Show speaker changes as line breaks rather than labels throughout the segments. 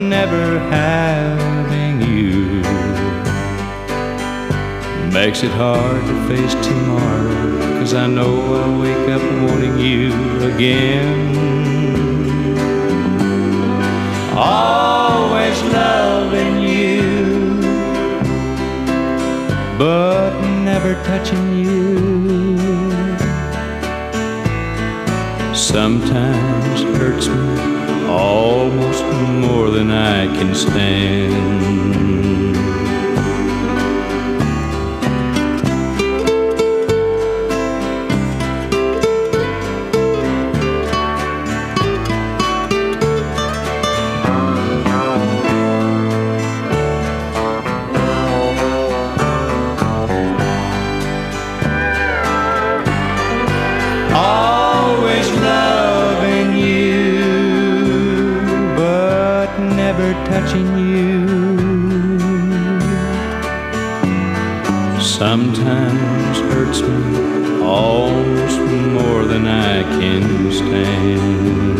Never having you makes it hard to face tomorrow, 'cause I know I'll wake up wanting you again. Always loving you, but never touching you. Sometimes hurts me almost more than I can stand. Touching you. Sometimes hurts me almost more than I can stand.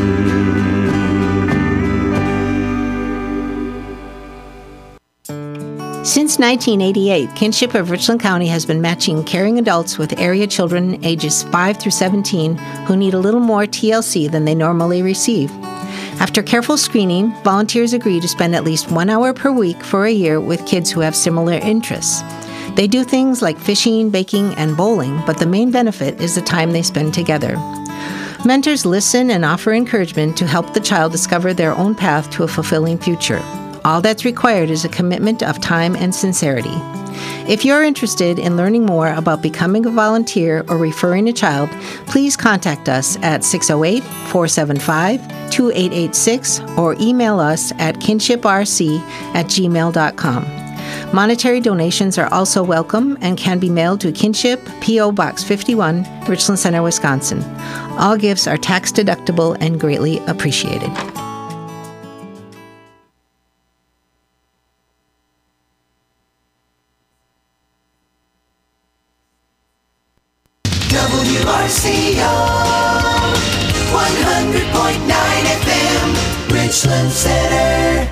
Since 1988, Kinship of Richland County has been matching caring adults with area children ages 5 through 17 who need a little more TLC than they normally receive. After careful screening, volunteers agree to spend at least 1 hour per week for a year with kids who have similar interests. They do things like fishing, baking, and bowling, but the main benefit is the time they spend together. Mentors listen and offer encouragement to help the child discover their own path to a fulfilling future. All that's required is a commitment of time and sincerity. If you're interested in learning more about becoming a volunteer or referring a child, please contact us at 608-475-2886 or email us at kinshiprc@gmail.com. Monetary donations are also welcome and can be mailed to Kinship, P.O. Box 51, Richland Center, Wisconsin. All gifts are tax deductible and greatly appreciated.
WRCO 100.9 FM, Richland Center.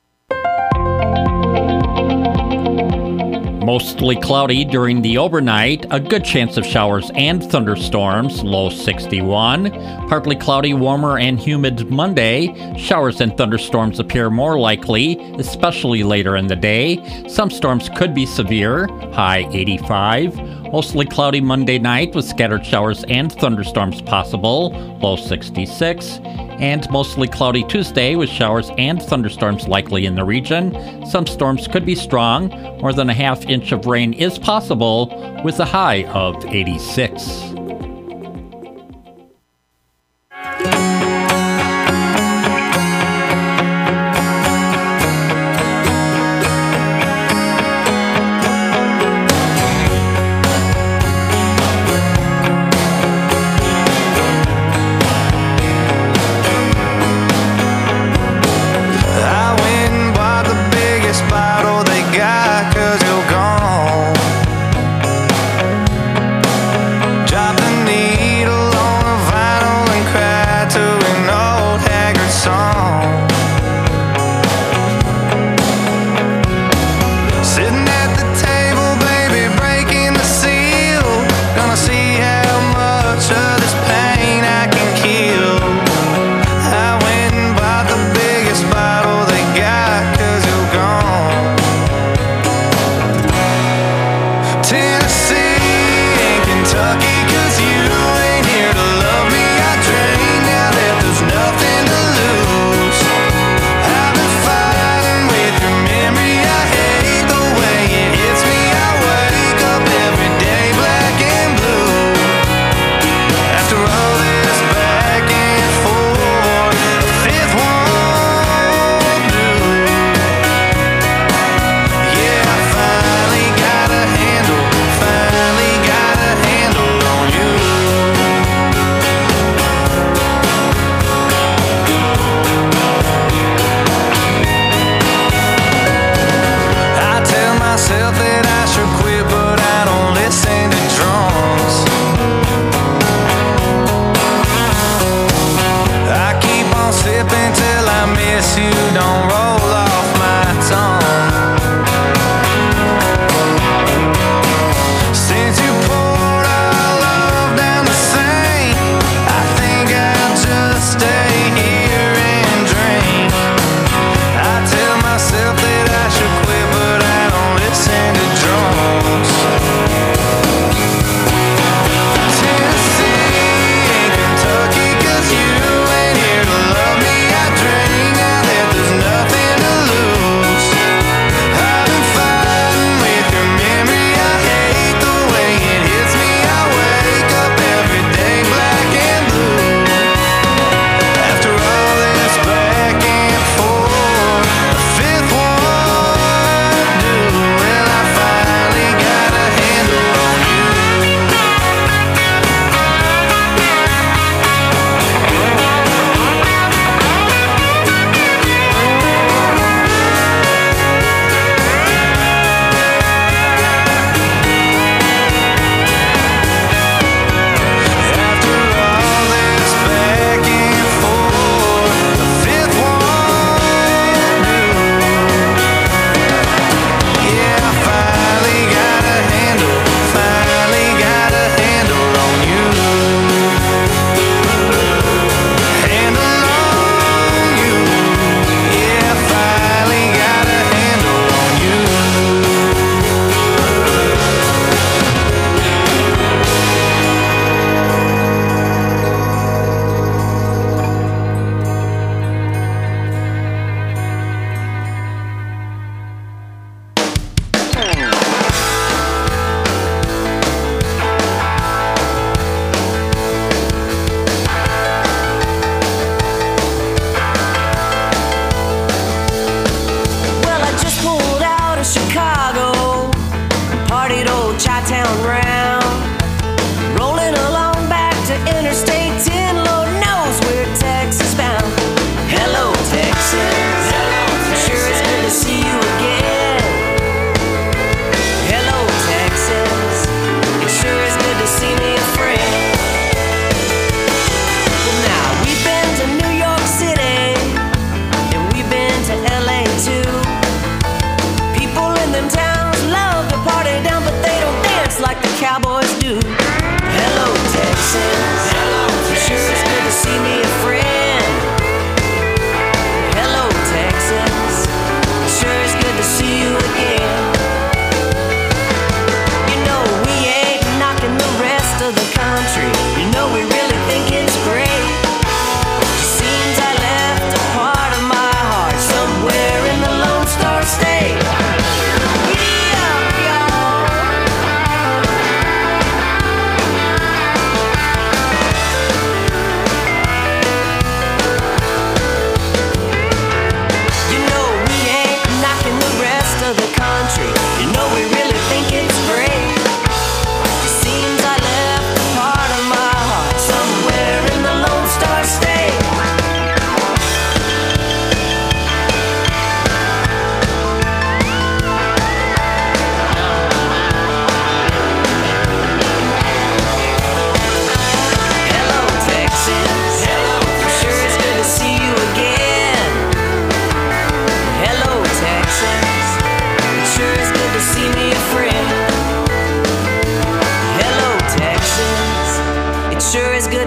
Mostly cloudy during the overnight, a good chance of showers and thunderstorms, low 61. Partly cloudy, warmer and humid Monday. Showers and thunderstorms appear more likely, especially later in the day. Some storms could be severe, high 85. Mostly cloudy Monday night with scattered showers and thunderstorms possible, low 66. And mostly cloudy Tuesday with showers and thunderstorms likely in the region. Some storms could be strong. More than a half inch of rain is possible with a high of 86.
Drive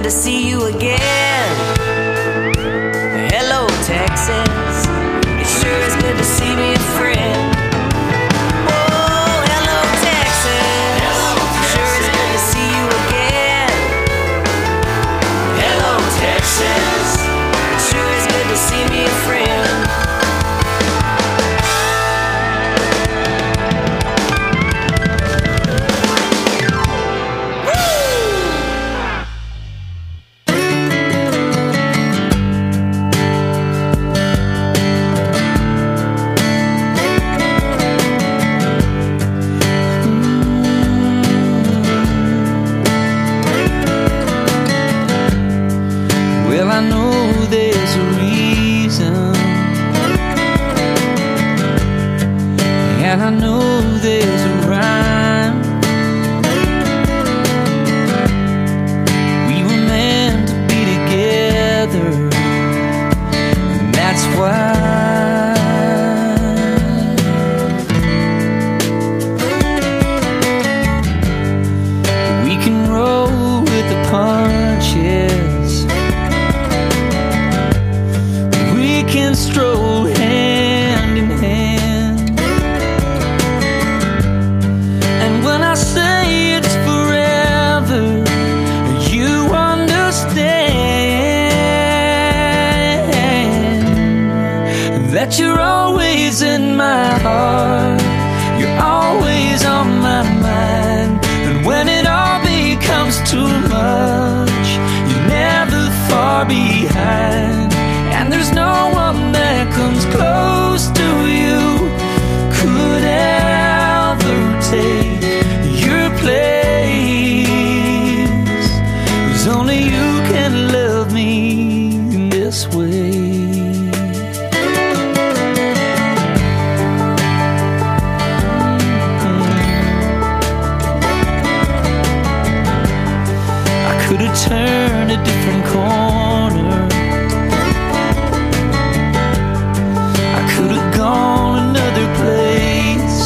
to see you again. Hello, Texas. It sure is good to see me a friend. Oh, hello, Texas. It sure is good to see you again. Hello, Texas. It sure is good to see me a friend.
I know there's a reason, and I know there's a rhyme. We were meant to be together, and that's why we can roll with the punches. Can stroll hand in hand, and when I say it's forever, you understand that you're always in my heart, you're always on my mind, and when it all becomes too much, you're never far behind. And there's no one that comes close to you, could ever take your place. 'Cause only you can love me in this way. I could have turned a different corner, gone another place,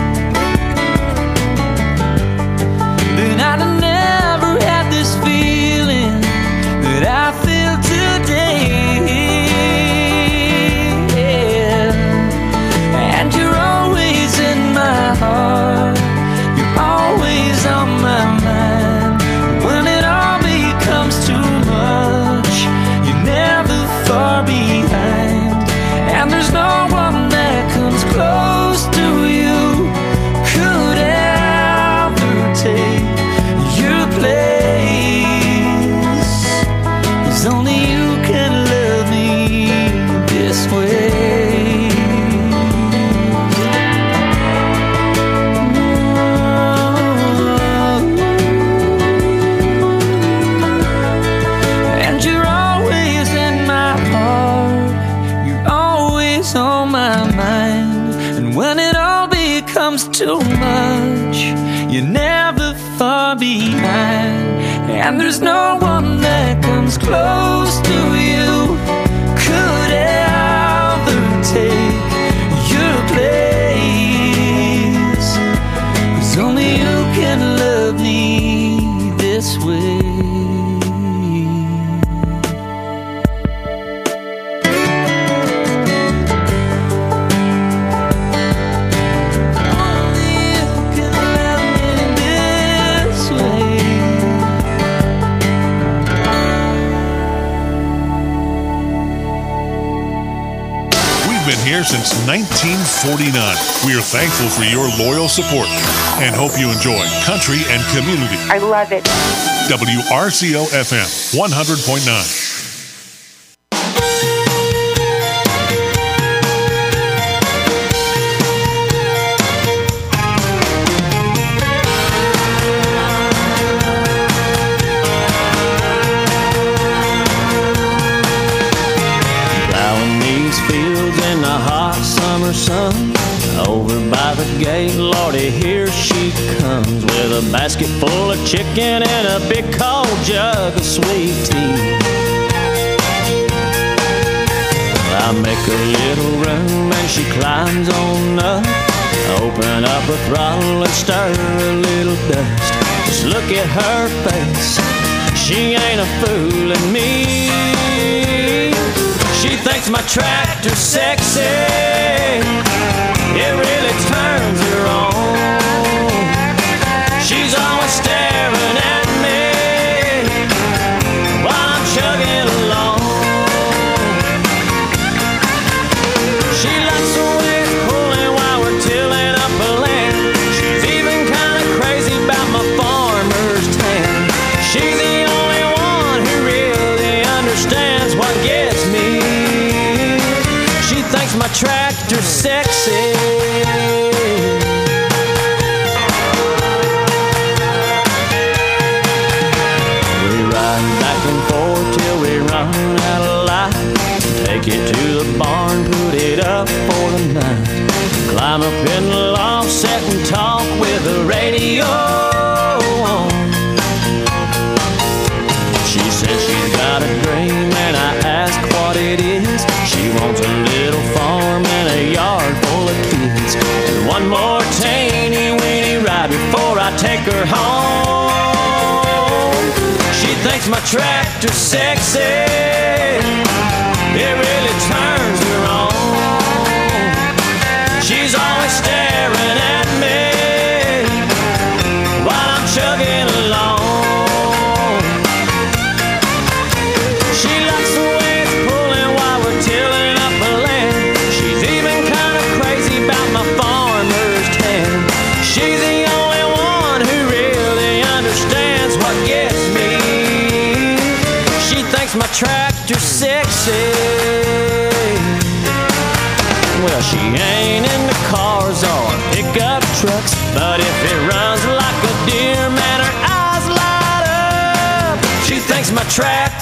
then I'd have never had this feeling that I feel today. And you're always in my heart, you're always on my mind. When it all becomes too much, you're never far behind. And there's no one that comes close to you, could ever take your place. 'Cause only you can love me this way. And you're always in my heart, you're always on my mind, and when it all becomes too much, you're never far behind. And there's no one that comes close to you, could ever take your place. 'Cause only you can love me this way.
Here since 1949. We are thankful for your loyal support and hope you enjoy country and community.
I love it.
WRCO FM 100.9.
Sun over by the gate, Lordy, here she comes with a basket full of chicken and a big cold jug of sweet tea. I make a little room and she climbs on up, open up her throttle and stir a little dust. Just look at her face, she ain't a fooling me. She thinks my tractor's sexy. It really turns her on. She's always staring at me while I'm chugging along. She likes the way it's pulling while we're tilling up a land. She's even kind of crazy about my farmer's tan. She's the only one who really understands what gets me. She thinks my tractor's sexy. We ride back and forth till we run out of light. Take it to the barn, put it up for the night. Climb up in the loft, sit and talk with the radio on. She says she's got a dream and I ask what it is. She wants a little farm and a yard full of kids, and one more teeny weeny ride before I take her home. She thinks my tractor's sexy. It really turns her on. She's always staring at me while I'm chugging along. She likes the way it's pulling while we're tilling up a land. She's even kind of crazy about my farmer's tan. She's the only one who really understands what gets me. She thinks my tractor's sexy. Well, she ain't into cars or pickup trucks, but if it runs like a deer, man, her eyes light up. She thinks my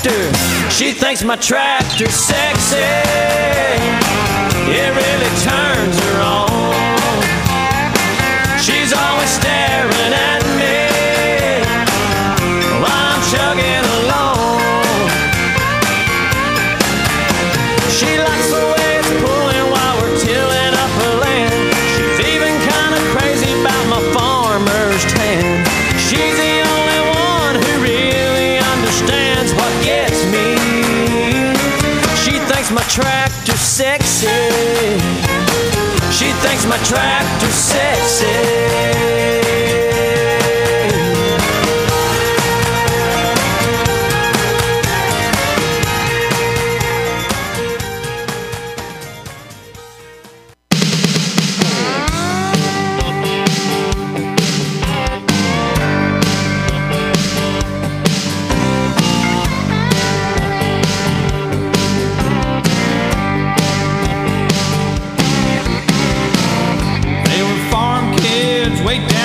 tractor's sexy. It really turns her on. She's always staring at me while I'm chugging along. She likes the way it's pulling while we're tilling up her land. She's even kind of crazy about my farmer's tan. She's the only one who really understands what gets me. She thinks my tractor's sexy. She thinks my tractor's sexy. Way down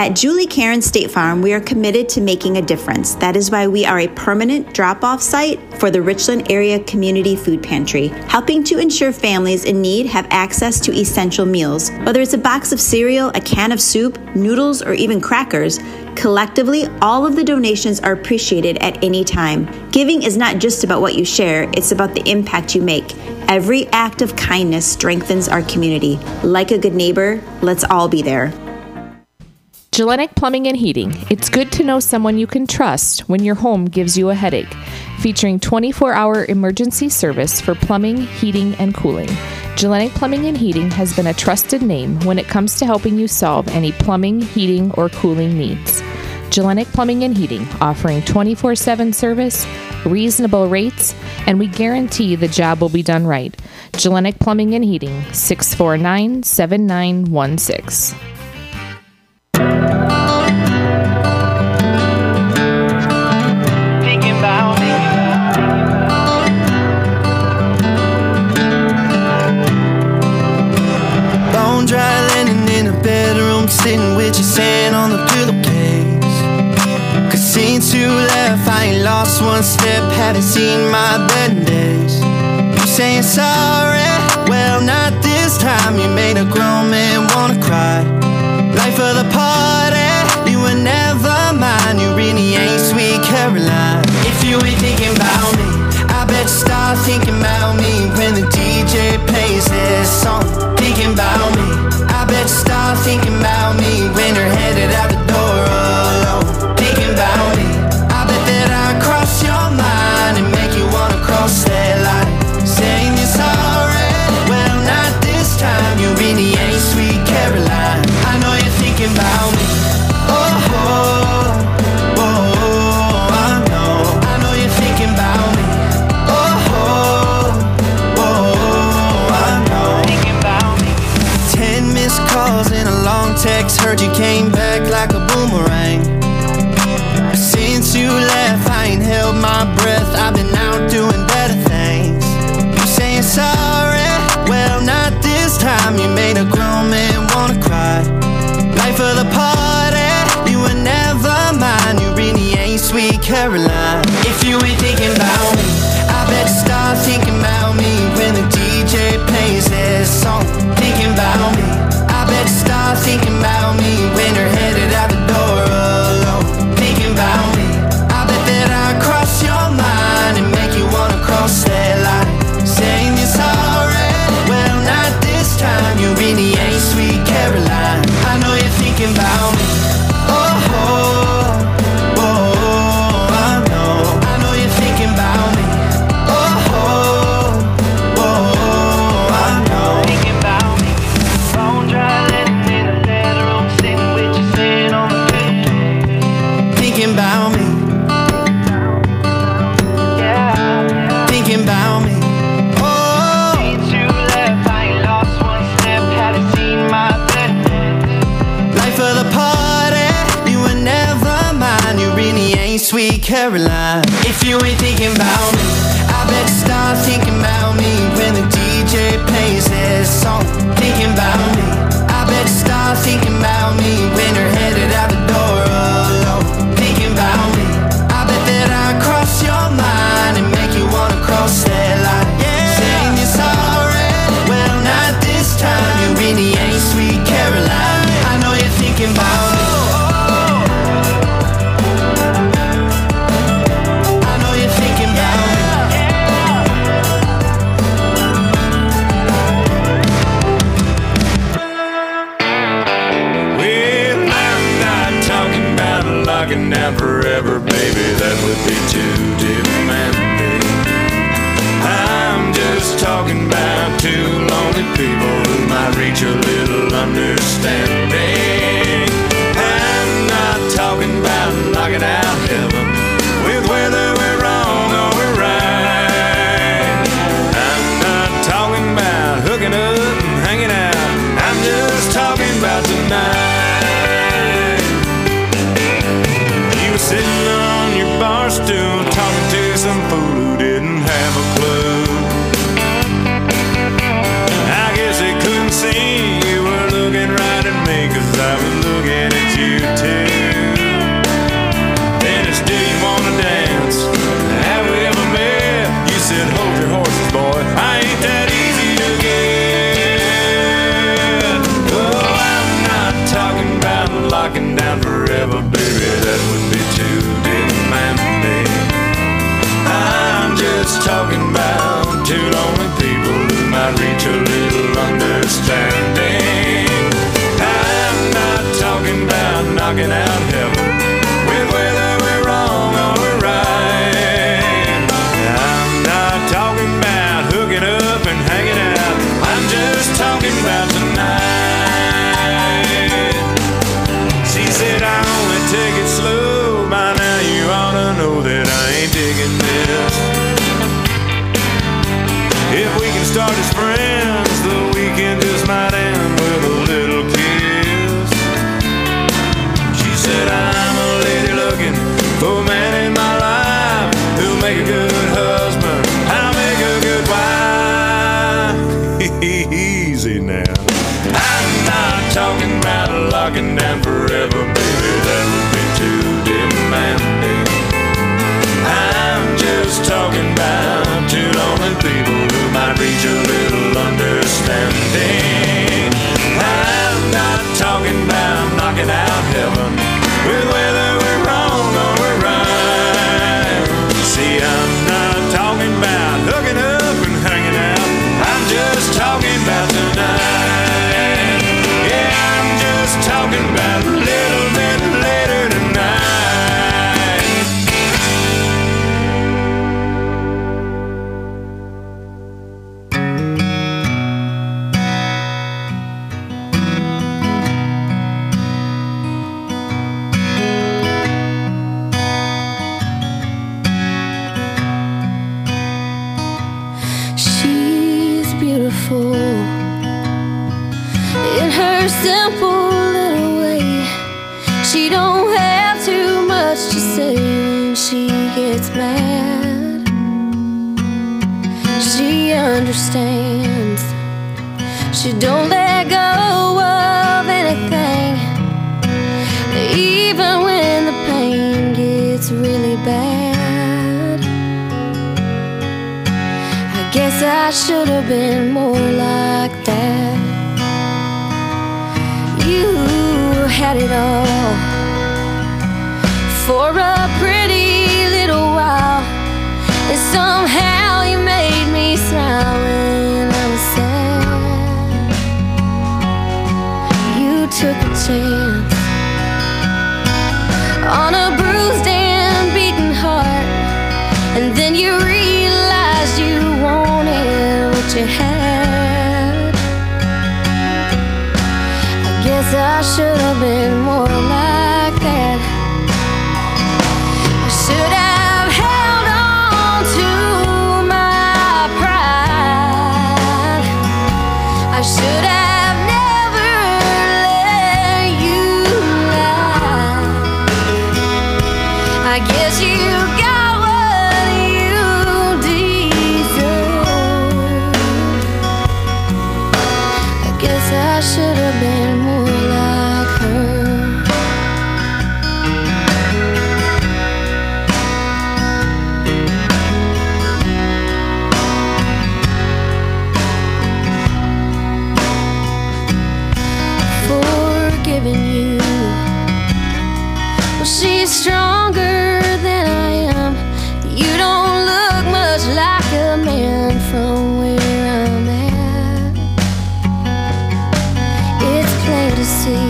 At Julie Karen State Farm, we are committed to making a difference. That is why we are a permanent drop-off site for the Richland Area Community Food Pantry, helping to ensure families in need have access to essential meals. Whether it's a box of cereal, a can of soup, noodles, or even crackers, collectively, all of the donations are appreciated at any time. Giving is not just about what you share, it's about the impact you make. Every act of kindness strengthens our community. Like a good neighbor, let's all be there.
Gellenic Plumbing and Heating. It's good to know someone you can trust when your home gives you a headache. Featuring 24-hour emergency service for plumbing, heating, and cooling. Gellenic Plumbing and Heating has been a trusted name when it comes to helping you solve any plumbing, heating, or cooling needs. Gellenic Plumbing and Heating, offering 24/7 service, reasonable rates, and we guarantee the job will be done right. Gellenic Plumbing and Heating, 649-7916.
Bone dry linen in a bedroom, sitting with your sand on the pillowcase. 'Cause since you left, I ain't lost one step, haven't seen my better days. You saying sorry? Well, not this time. You made a grown man wanna cry. Life of the party, you were never mine. You really ain't sweet Caroline. If you ain't thinking about me, I bet you start thinking about me when the DJ plays this song. Thinking about me, I bet you start thinking about me when you're headed out the door alone. Thinking about me, I bet that I cross your mind and make you wanna cross that line. Saying you're sorry, well not this time. You really ain't sweet Caroline. I know you're thinking about me. Oh, oh, oh, oh, I know you're thinking about me. Oh, oh, oh, I know. Thinking about me. 10 missed calls and a long text. Heard you came back like a boomerang. Since you left, I ain't held my breath. I've been out doing better things. You saying sorry? Well, not this time. You made a grown man wanna cry. Life of the party, you were never mine. You really ain't sweet Caroline. If you ain't thinking about me, I bet you start thinking about me when the DJ plays this song. Thinking about me, I bet you start thinking about me when you're headed out the door alone. Thinking about me, I bet that I cross your mind and make you wanna cross that line. Saying you're sorry, well not this time. You really ain't sweet Caroline. I know you're thinking about me. Oh, oh, oh, oh, I know you're thinking about me. Oh, oh, oh, I know. Thinking about me. Bone dry linen in the bedroom, sitting with your sand on the pillow. Thinking about me. Yeah. Thinking about me. Oh, since you left, I ain't lost one step, haven't seen my best. Life of the party, you were never mine. You really ain't sweet Caroline. If you ain't thinking about me, I bet you start thinking about me when the DJ plays this song. Thinking about me, I bet you start thinking about me when you're headed out the door alone. Thinking about me, I bet that I cross your mind and make you wanna cross that line. Saying you're sorry, well not this time. You really ain't sweet Caroline. I know you're thinking about me. I know you're thinking about me.
Well, I'm not talking about locking down forever, baby. That would be too demanding. I'm just talking about two lonely people who might reach a little understanding. I'm not talking about knocking out heaven with whether we're wrong or we're right. I'm not talking about hooking up and hanging out. I'm just talking about tonight. You were sitting on your bar stool talking to some fool who didn't have a clue. I guess they couldn't see you were looking right at me, 'cause I was looking at you too.
knocking out heaven with whether we're wrong or we're right. I'm not talking about hooking up and hanging out. I'm just talking about tonight. She said I only take it slow. By now you ought to know that I ain't digging this. If we can start as friends, the weekend just might end with a little kiss. She said I'm a lady looking for a man in my life who'll make a good husband, I'll make a good wife. Easy now. I'm not talking about locking down forever, baby, that would be too demanding. I'm just talking about two lonely people who might reach a little understanding. I'm not talking about knocking out heaven with whether we're wrong or we're right. See, I'm not talking about hooking up and hanging out. I'm just talking about tonight. Yeah, I'm just talking about a little bit later tonight.
She's beautiful in her simple little way. She don't have too much to say when she gets mad. She understands. She don't let go of anything, even when the pain gets really bad. I guess I should have been more like that. You had it all for a pretty little while, and somehow you made me smile when I was sad. You took a chance on a bruised and beaten heart, and then you realized you wanted what you had. I guess I should have been more like that. I should have held on to my pride. I should have never let you lie. I guess you got what you deserve. I guess I should have been more like her. Forgiving you, well, she's stronger than I am. You don't look much like a man from where I'm at. It's plain to see.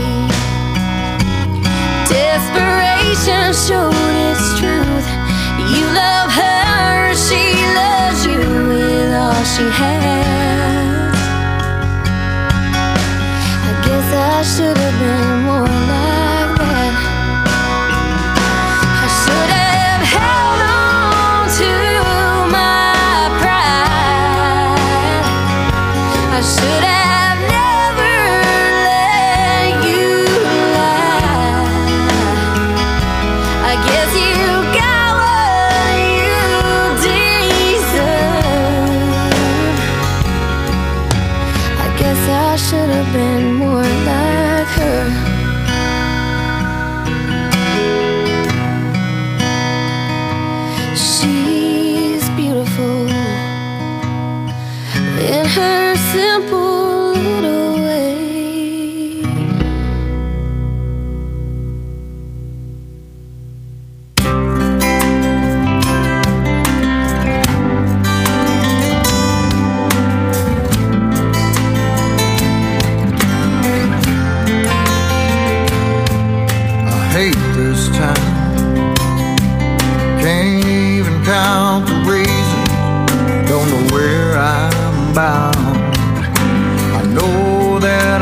Desperation showed its truth. You love her, she loves you with all she has. I guess I should have been more like that. I should have held on to my pride. I should have never let you lie. I guess you got what you deserve. I guess I should have been more like her. She's beautiful in her simple little way.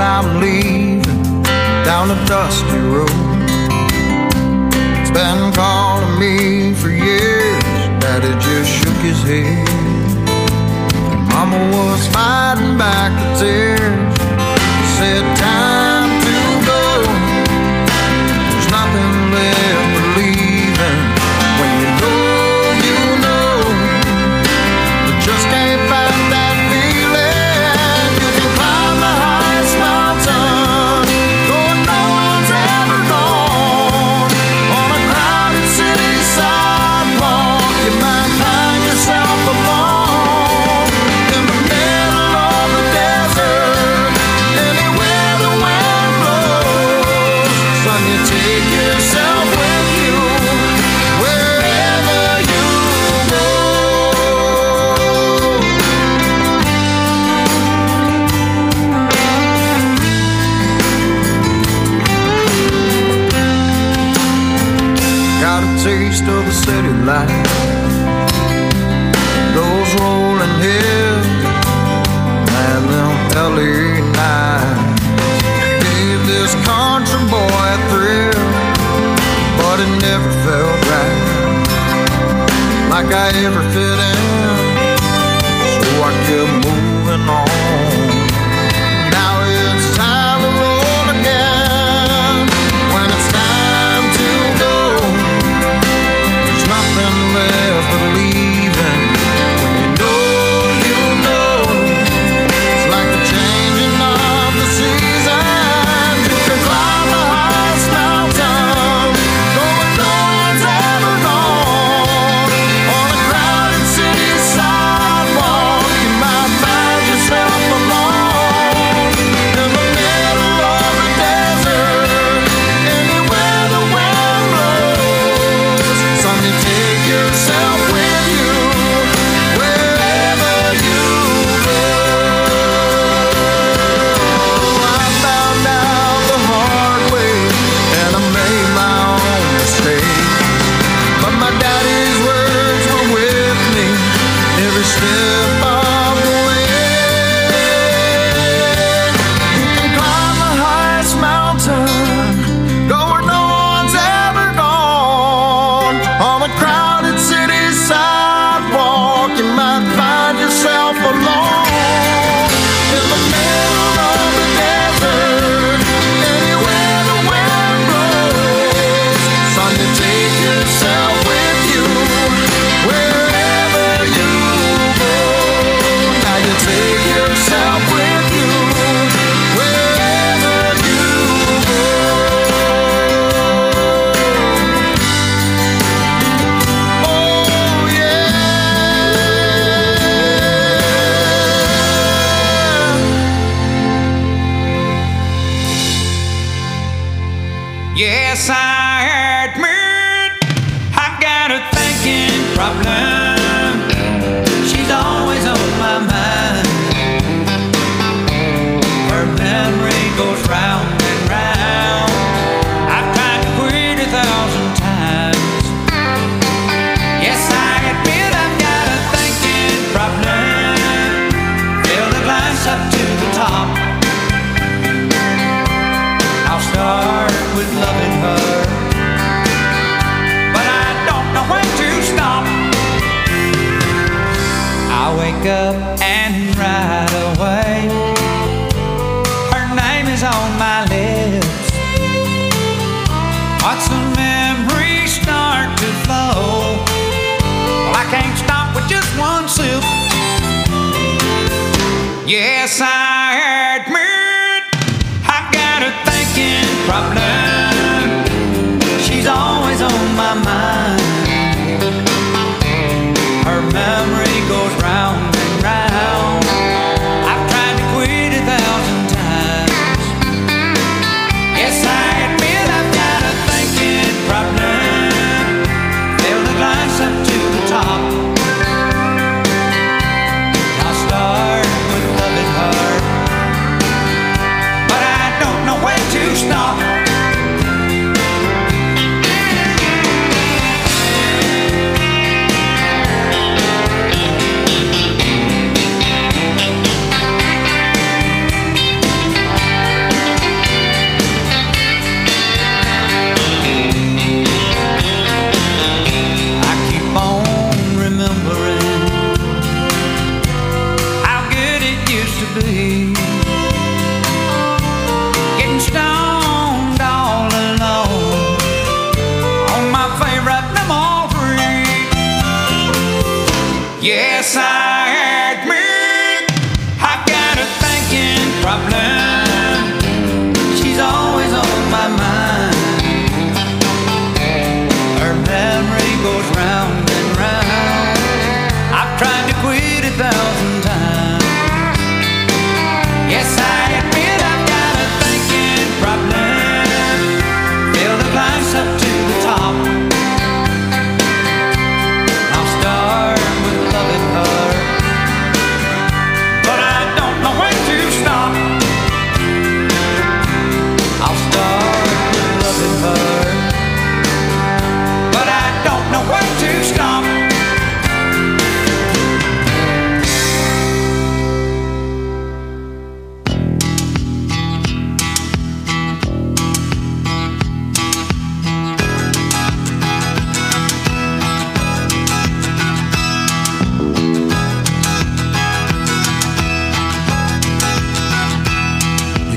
I'm leaving down a dusty road. It's been calling me for years. Daddy just shook his head. And Mama was fighting back the tears. Said time to go. There's nothing left believing. When you know, but just can't find that feeling. You can climb the highest mountain, going no one's ever gone. On a crowded city sidewalk, you might find yourself alone. In the middle of the desert, anywhere the wind blows. Son, you take yourself with you, wherever you go. Got a taste of the city life, those rolling hills, and them LA nights. Gave this country boy a thrill, but it never felt right, like I ever fit in. So I kept moving on. Now it's time to roll again. When it's time to go, there's nothing left but leaving. When you know, it's like the changing of the seasons. You can climb the highest mountain, going no one's ever gone. On a crowded city sidewalk, you might find yourself alone. In the middle of the desert, anywhere the wind blows. Son, you take yourself with you, wherever you go. I found out the hard way, and I made my own mistakes. But my daddy's words were with me every step of the way. You can climb the highest mountain, go where no one's ever gone. On a crowded city sidewalk, you might find yourself alone. In the middle of the desert, anywhere the wind blows. Son, you take yourself with you, wherever you go. Now you take yourself with you, wherever you go. Oh yeah.
Yes, I admit I got a thinking problem. She's always on my mind. Her memory goes round and round. I've tried to quit 1,000 times. Yes, I admit I've got a thinking problem. Fill the glass up to the top. I'll start with loving her, but I don't know when to stop. I wake up and right away her name is on my lips. Watch the memories start to flow. Well, I can't stop with just one sip. Yes, I admit I've got a thinking problem. She's always on my mind. Her memory goes round and round. I've tried to quit 1,000 times. Yes, I admit I've got a thinking problem. Fill the glass up to the top. I'll start with loving her.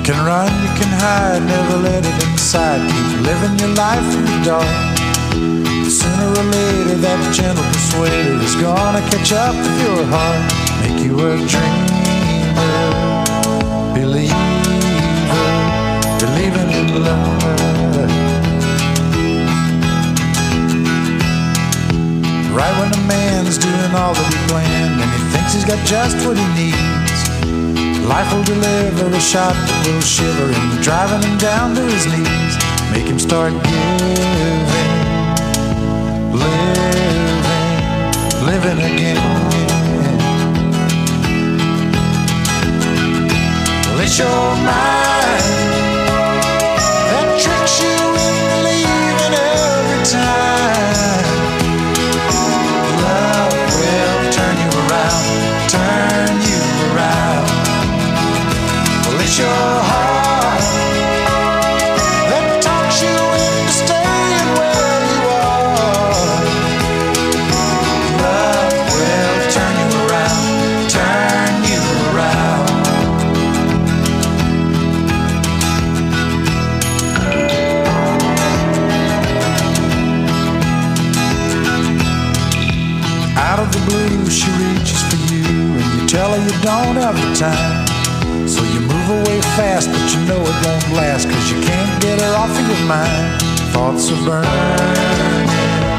can run, you can hide, never let it inside. Keep living your life in the dark. Sooner or later that gentle persuader is gonna catch up with your heart. Make you a dreamer, believer, believing in love. Right when a man's doing all that he planned and he thinks he's got just what he needs, life will deliver a shot that will shiver him, driving him down to his knees. Make him start giving, living again. Well, it's your mind that tricks you into believing every time. Love will turn you around, turn you around. Well, it's your heart that talks you into staying where you are. Love will turn you around, turn you around. Out of the blue, she reaches for you, and you tell her you don't have the time. So you move away fast, but you know it won't last, 'cause you can't get her off of your mind. Thoughts are burning,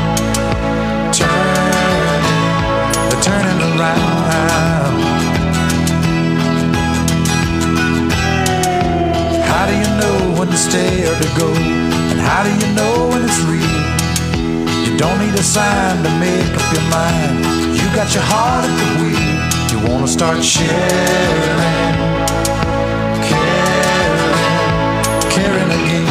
turning, they're turning around. How do you know when to stay or to go? And how do you know when it's real? You don't need a sign to make up your mind. You got your heart at the wheel. You wanna start sharing, caring again.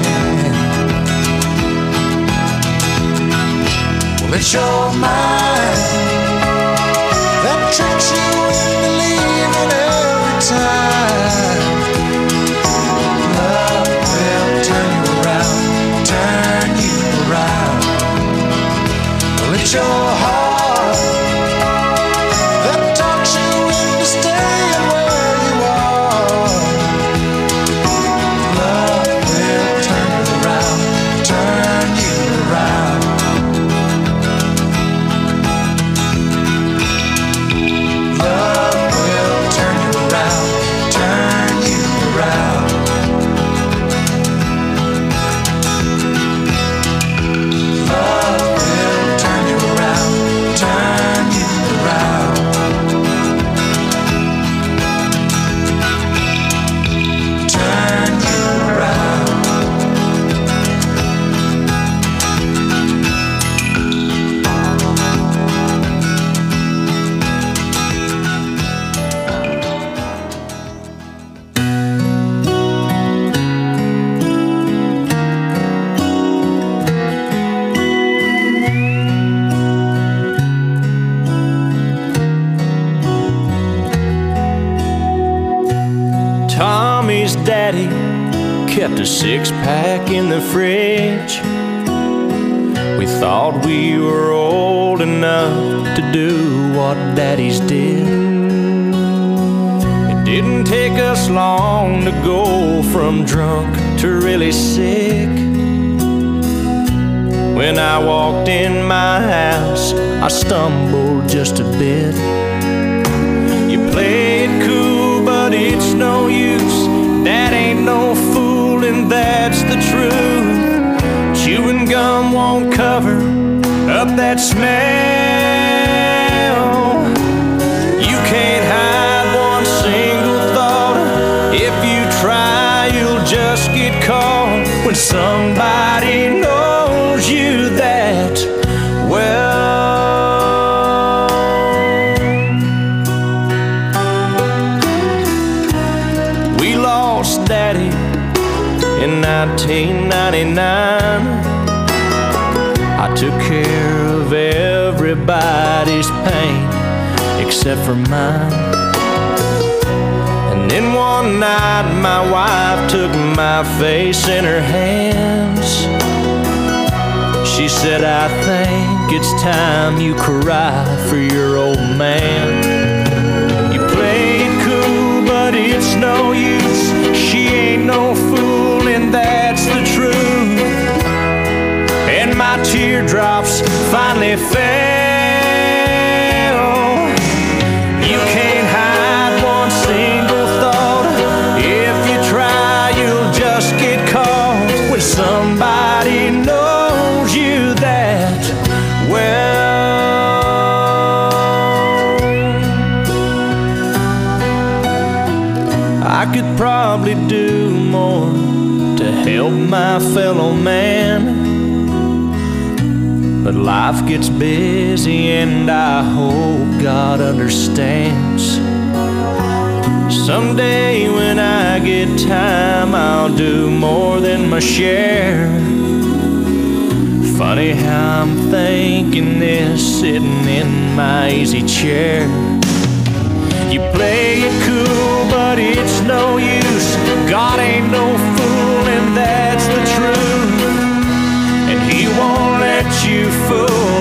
Well, it's your mind that tricks you into leaving every time. Love will turn you around, turn you around. Well, it's your heart that talks you into staying where you are. Love will turn you around, turn you around. Love will turn you around, turn you around. Love will turn you around, turn you around. Turn you around.
Tommy's daddy kept a six-pack in the fridge. We thought we were old enough to do what daddies did. It didn't take us long to go from drunk to really sick. When I walked in my house, I stumbled just a bit. You played cool, but it's no use. That ain't no fooling, that's the truth. Chewing gum won't cover up that smell. You can't hide one single thought. If you try, you'll just get caught. When somebody knows you that well. We lost Daddy in 1999. I took care of everybody's pain except for mine. And then one night my wife took my face in her hands. She said, I think it's time you cry for your old man. You played cool, but it's no use. She they fail. You can't hide one single thought. If you try, you'll just get caught when somebody knows you that well. I could probably do more to help my fellow man, but life gets busy and I hope God understands. Someday when I get time, I'll do more than my share. Funny how I'm thinking this sitting in my easy chair. You play it cool, but it's no use. God ain't no fool, and that's the truth. And He won't let you fool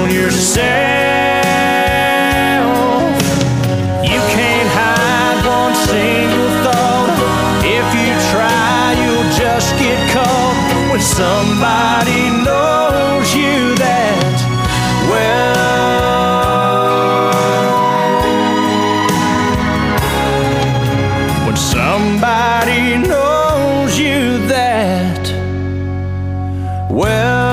yourself. You can't hide one single thought. If you try, you'll just get caught when somebody knows you that well. When somebody knows you that well.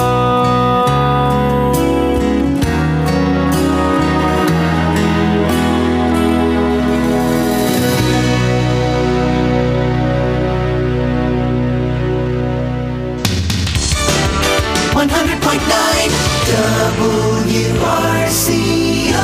100.9 WRCO.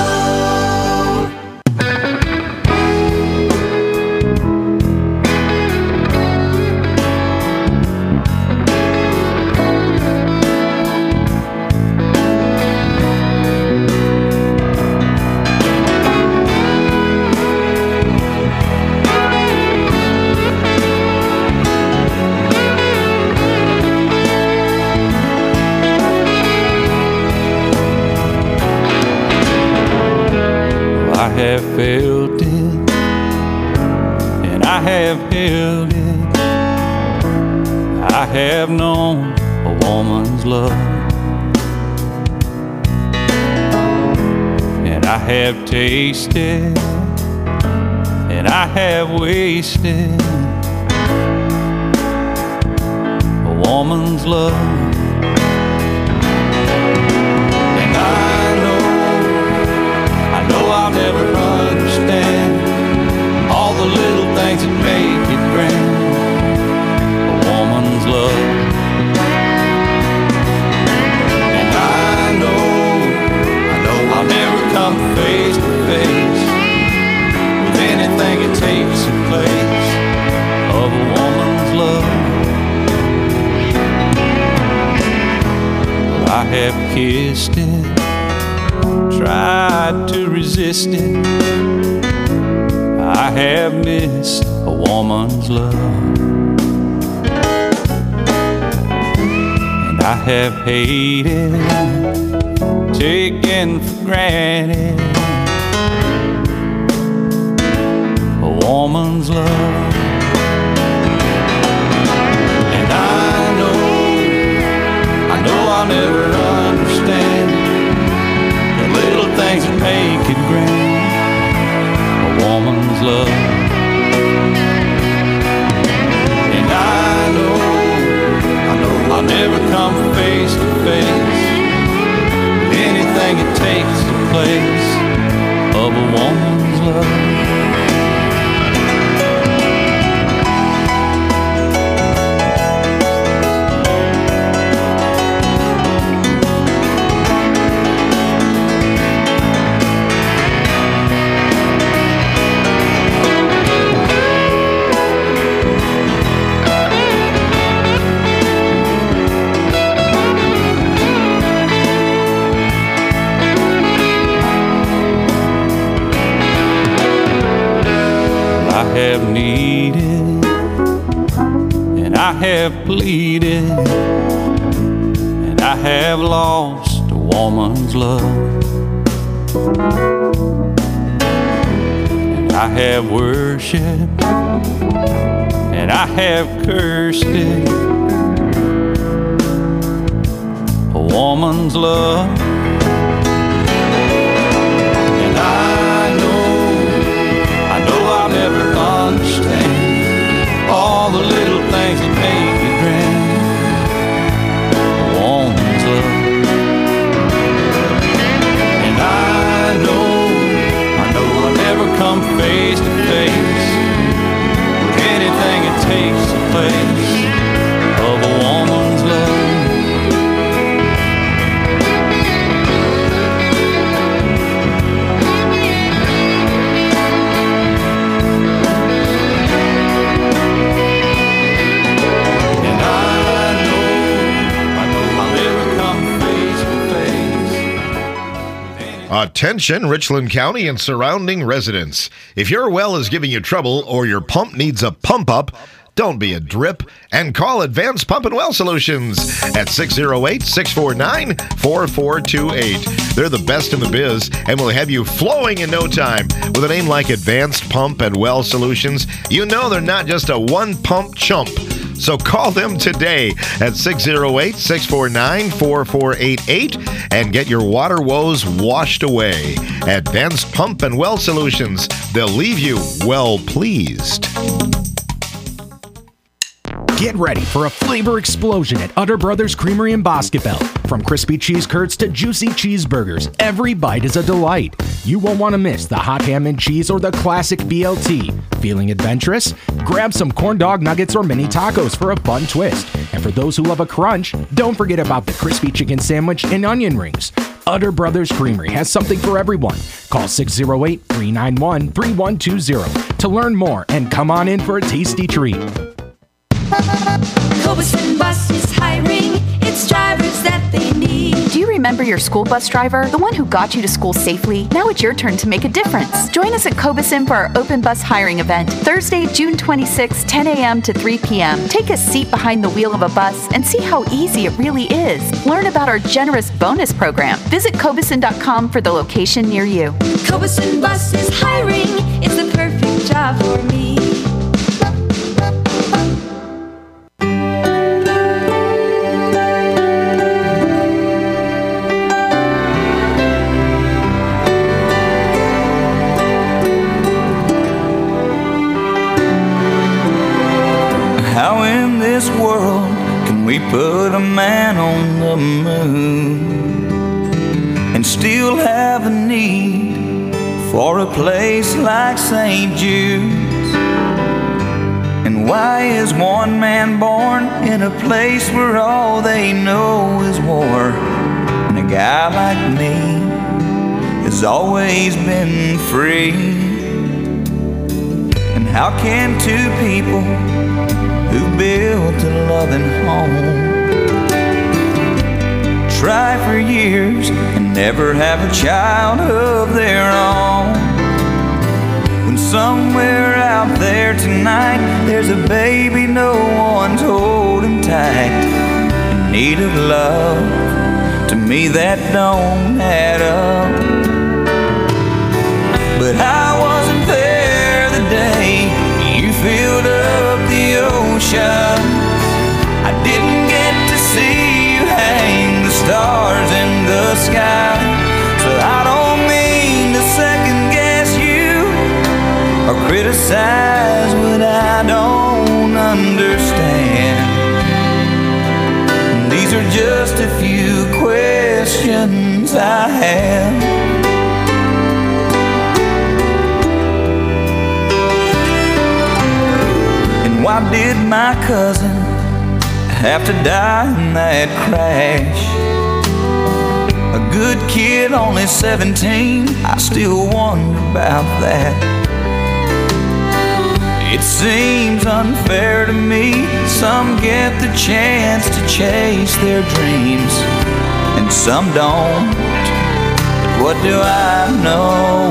I have felt it, and I have held it. I have known a woman's love, and I have tasted, and I have wasted a woman's love. I'll never understand all the little things that make it grand, a woman's love. And I know I'll never come face to face with anything that takes the place of a woman's love. I have kissed it, tried to resist it. I have missed a woman's love, and I have hated, taken for granted a woman's love. And I know I'll never understand little things that make it grand, a woman's love. And I know I'll never come face to face with anything that takes the place of a woman's love. I have needed, and I have pleaded, and I have lost a woman's love. And I have worshipped, and I have cursed it, a woman's love.
Attention Richland County and surrounding residents. If your well is giving you trouble or your pump needs a pump up, don't be a drip and call Advanced Pump and Well Solutions at 608-649-4428. They're the best in the biz and will have you flowing in no time. With a name like Advanced Pump and Well Solutions, you know they're not just a one-pump chump. So call them today at 608-649-4488 and get your water woes washed away. Advanced Pump and Well Solutions. They'll leave you well pleased.
Get ready for a flavor explosion at Utter Brothers Creamery in Boscobel. From crispy cheese curds to juicy cheeseburgers, every bite is a delight. You won't want to miss the hot ham and cheese or the classic BLT. Feeling adventurous? Grab some corn dog nuggets or mini tacos for a fun twist. And for those who love a crunch, don't forget about the crispy chicken sandwich and onion rings. Utter Brothers Creamery has something for everyone. Call 608-391-3120 to learn more and come on in for a tasty treat.
Cobison Bus is hiring its drivers that they need.
Do you remember your school bus driver? The one who got you to school safely? Now it's your turn to make a difference. Join us at Cobison for our open bus hiring event, Thursday, June 26, 10 a.m. to 3 p.m. Take a seat behind the wheel of a bus and see how easy it really is. Learn about our generous bonus program. Visit Cobison.com for the location near you.
Cobison Bus is hiring. It's the perfect job for me.
How in this world can we put a man on the moon and still have a need for a place like St. Jude's? And why is one man born in a place where all they know is war? And a guy like me has always been free. And how can two people who built a loving home try for years and never have a child of their own, when somewhere out there tonight there's a baby no one's holding tight in need of love? To me that don't add up. But I wasn't there the day you filled up the ocean. I didn't get to see you hang the stars in the sky. So I don't mean to second guess you or criticize what I don't understand. These are just a few questions I have. Why did my cousin have to die in that crash? A good kid, only 17, I still wonder about that. It seems unfair to me. Some get the chance to chase their dreams and some don't. But what do I know?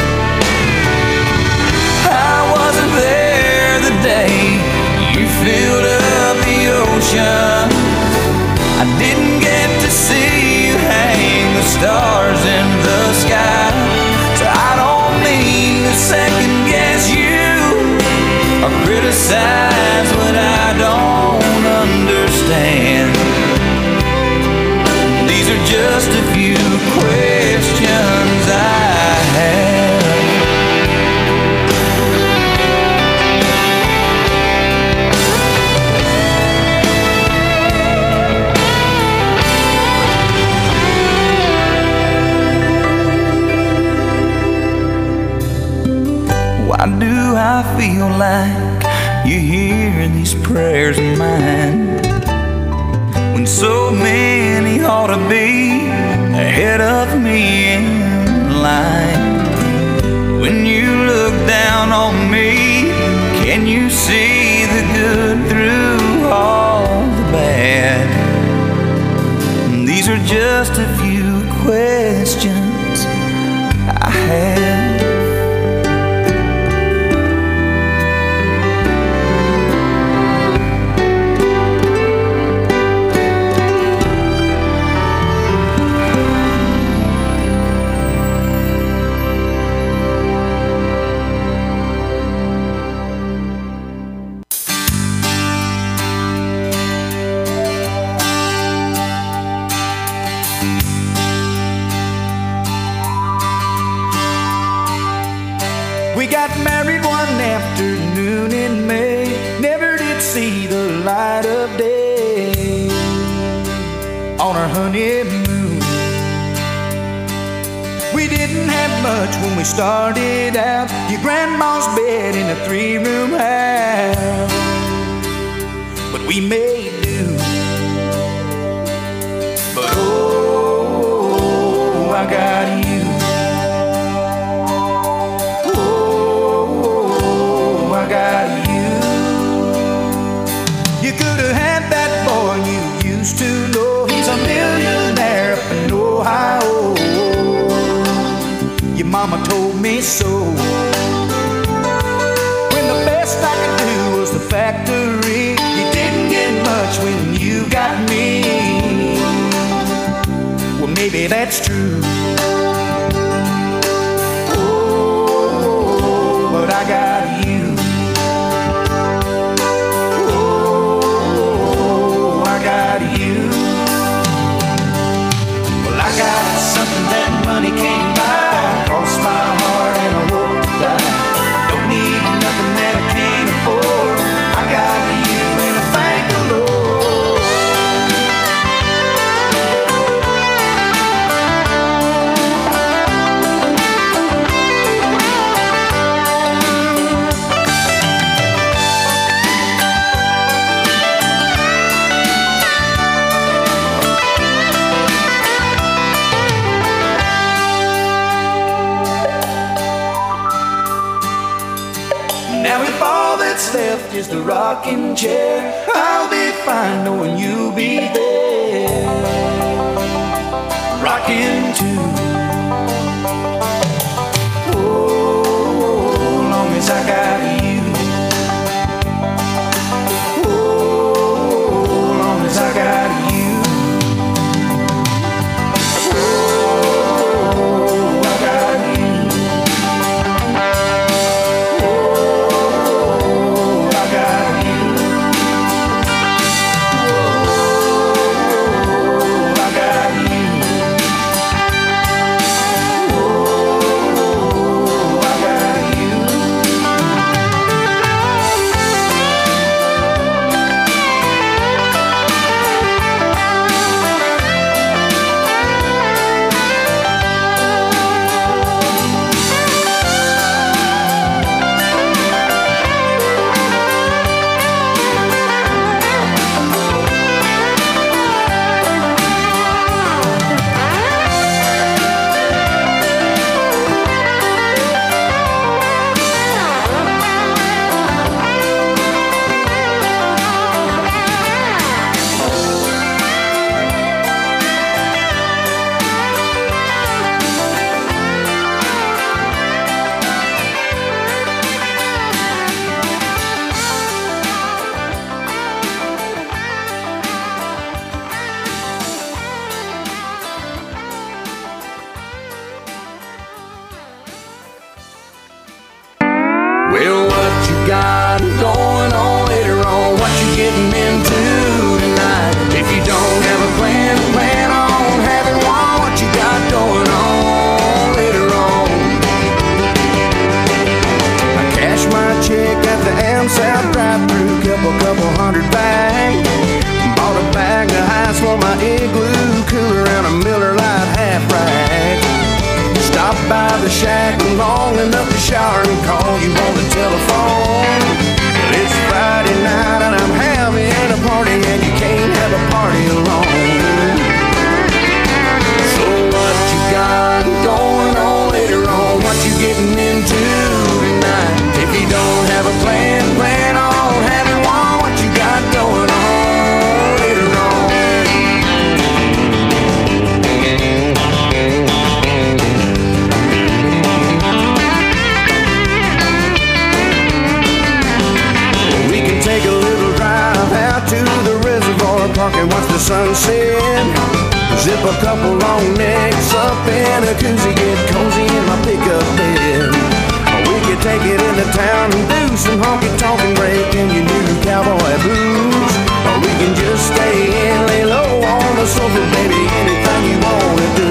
I wasn't there the day you filled up the ocean. I didn't get to see you hang the stars in the sky. So I don't mean to second guess you or criticize what I don't understand. These are just a few questions I have. Why do I feel like you hear these prayers of mine when so many ought to be ahead of me in line? When you look down on me, can you see the good through all the bad? These are just a few questions
half. We got married one afternoon in May, never did see the light of day on our honeymoon. We didn't have much when we started out, your grandma's bed in a 3-room house, but we made do. But oh, I got you. You could have had that boy you used to know. He's a millionaire up in Ohio. Your mama told me so. When the best I could do was the factory, you didn't get much when you got me. Well, maybe that's true. Oh, but I got you. Something that money can't buy. Cross my heart and I hope to die. Don't need nothing that I can't afford. I got you and I thank the Lord. Now if all that's left is the rocking chair, I'll be fine knowing you'll be there, rocking too. Oh, long as I got you. Oh, long as I got you. Oh, I got you. Well, what you got going on later on? What you getting into tonight? If you don't have a plan on having one. What you got going on later on? I cashed my check at the Am South drive-thru, couple hundred back. Bought a bag of ice for my igloo cooler and a Miller Lite half rack. Stopped by the shack long enough to shower and call you on the telephone. Well, it's Friday night and I'm having a party and you can't have a party alone. So what you got going on later on? What you getting into tonight? If you don't have a plan on having one. What you got going on later on?
couple long necks up in a koozie, get cozy in my pickup bed. We could take it into town and do some honky-tonk and break in your new cowboy blues. Or we can just stay in, lay low on the sofa, baby, anything you wanna do.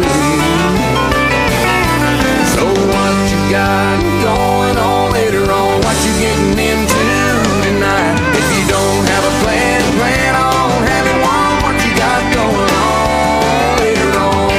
So what you got going on later on? What you getting into tonight? If you don't have a plan, plan on having one. What you got going on later on?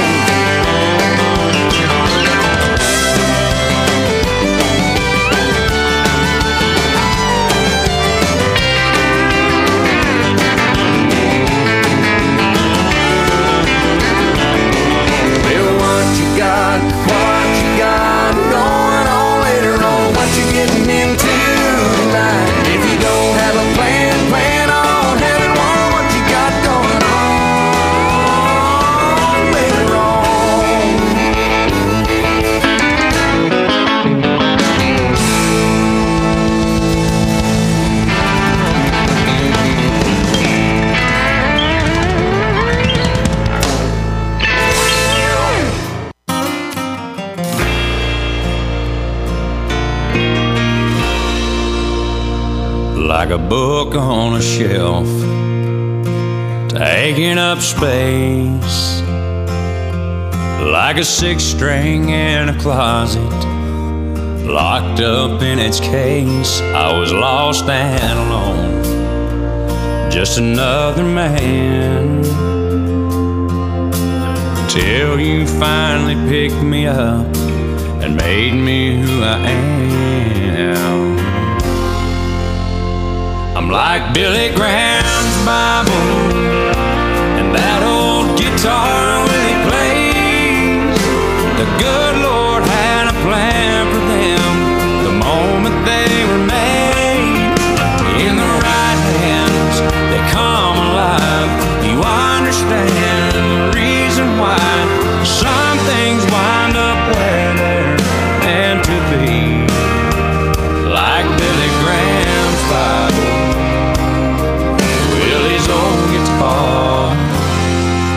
Well, what you got going on later on? What you getting into tonight? If you don't have a plan, plan on having one. What you got going on later on?
Like a book on a shelf, taking up space. Like a six-string in a closet, locked up in its case. I was lost and alone, just another man, till you finally picked me up and made me who I am. I'm like Billy Graham's Bible